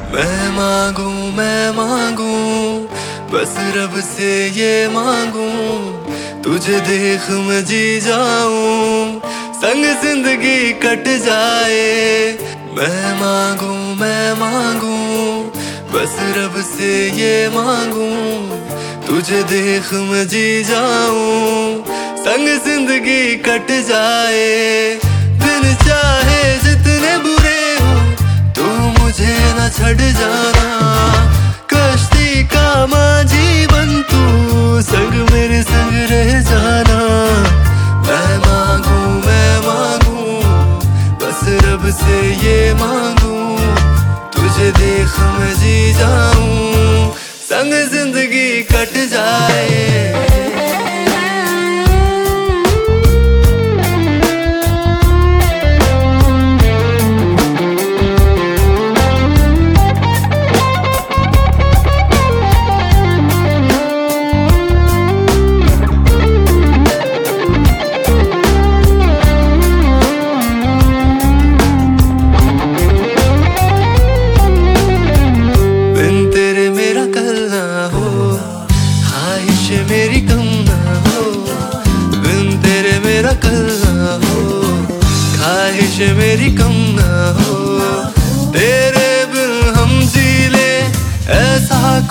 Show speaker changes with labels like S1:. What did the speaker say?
S1: मैं मांगू बस रब से ये मांगू, तुझे देख मैं जी जाऊं, संग जिंदगी कट जाए। मैं मांगू बस रब से ये मांगू, तुझे देख मैं जी जाऊं, संग जिंदगी कट जाए। दिन चाहे जितने बुरे हो तू मुझे न छड़ जाना, कश्ती का माझी बन तू संग मेरे संग रह जाना। मैं मांगू बस रब से ये मांगू, तुझे देख मैं जी जाऊं, संग जिंदगी कट जाए। मेरी कम ना हो, बिन तेरे मेरा कल ना हो, ख्वाहिश मेरी कम ना हो। तेरे बिन हम जी ले ऐसा